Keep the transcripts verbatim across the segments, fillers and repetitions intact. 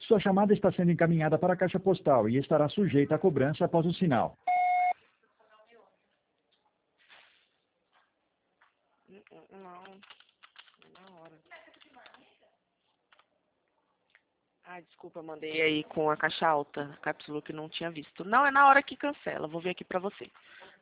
Sua chamada está sendo encaminhada para a caixa postal e estará sujeita a cobrança após o sinal. Não, na hora. Ai, desculpa, mandei aí com a caixa alta, cápsula que não tinha visto. Não, é na hora que cancela. Vou ver aqui pra você.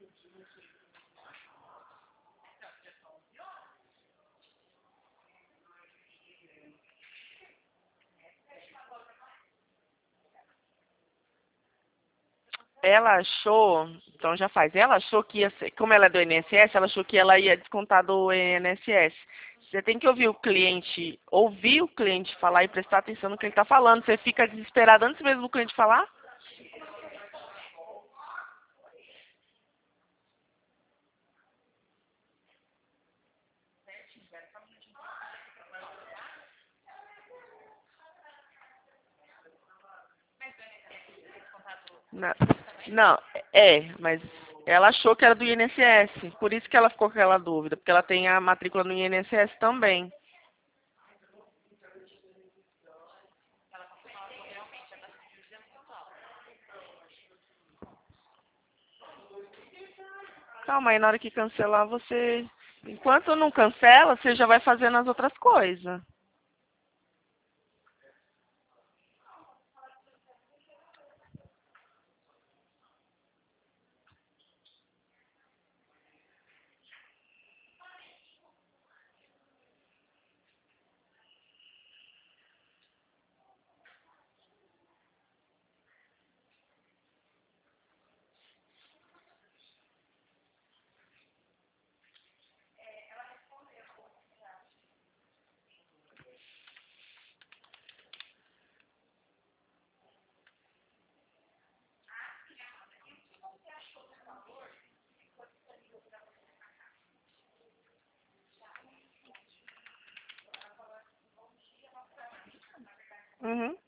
Ela achou, então já faz, ela achou que ia ser, como ela é do I N S S, ela achou que ela ia descontar do I N S S. Você tem que ouvir o cliente, ouvir o cliente falar e prestar atenção no que ele está falando. Você fica desesperado antes mesmo do cliente falar? Não, não, é, mas ela achou que era do I N S S, por isso que ela ficou com aquela dúvida, porque ela tem a matrícula no I N S S também. Calma aí, na hora que cancelar, você... Enquanto não cancela, você já vai fazendo as outras coisas. Uhum.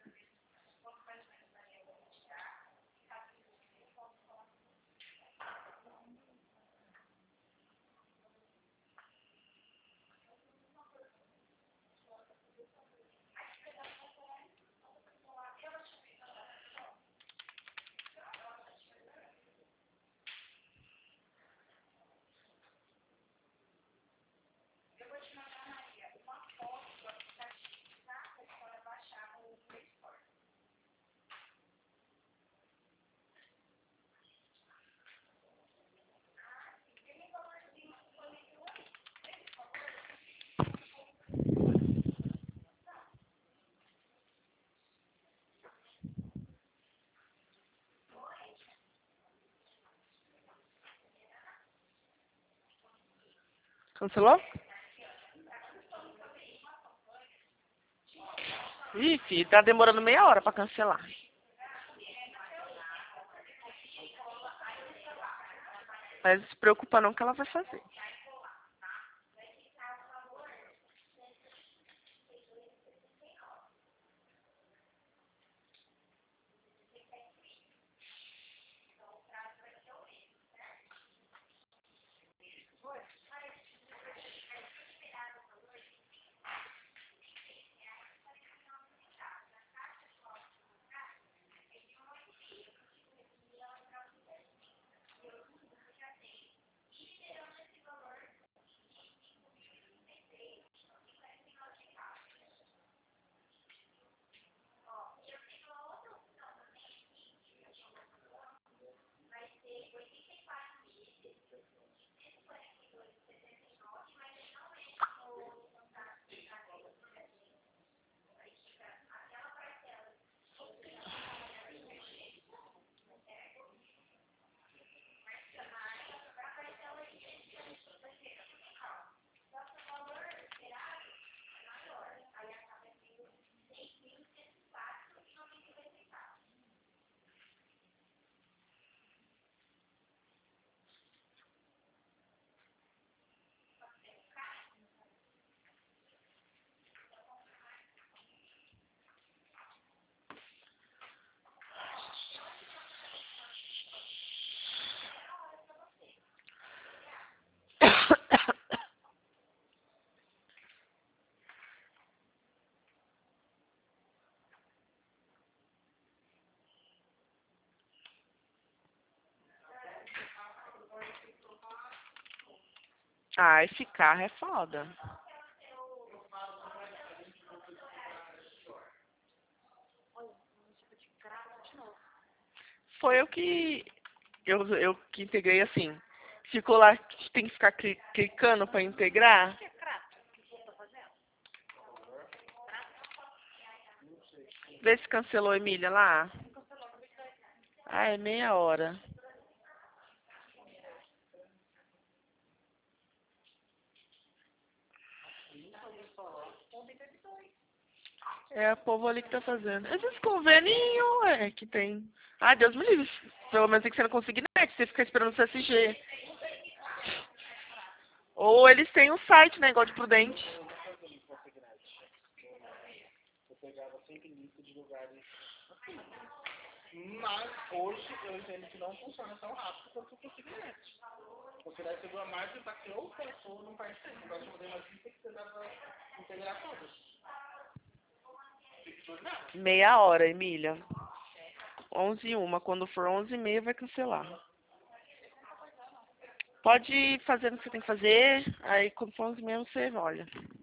Cancelou? Ih, filho, tá demorando meia hora pra cancelar. Mas não se preocupa não que ela vai fazer. Ah, esse carro é foda. Foi eu que eu, eu que integrei assim. Ficou lá, tem que ficar cli- clicando para integrar. Vê se cancelou, Emília, lá. Ah, é meia hora. É o povo ali que tá fazendo. Esses convênios, é, que tem. Ah, Deus me livre. Pelo menos tem que ser no Consignete, você fica esperando o C S G. Ou eles têm um site, né, igual de Prudente. Mas hoje eu entendo que não funciona tão rápido quanto o Consignete. Porque daí chegou a mais de que ou pessoa não participa. Nós vamos uma lista que você dá pra integrar todas. Meia hora, Emília. Onze e uma. Quando for onze e meia, vai cancelar. Pode fazer o que você tem que fazer. Aí, quando for onze e meia, você olha.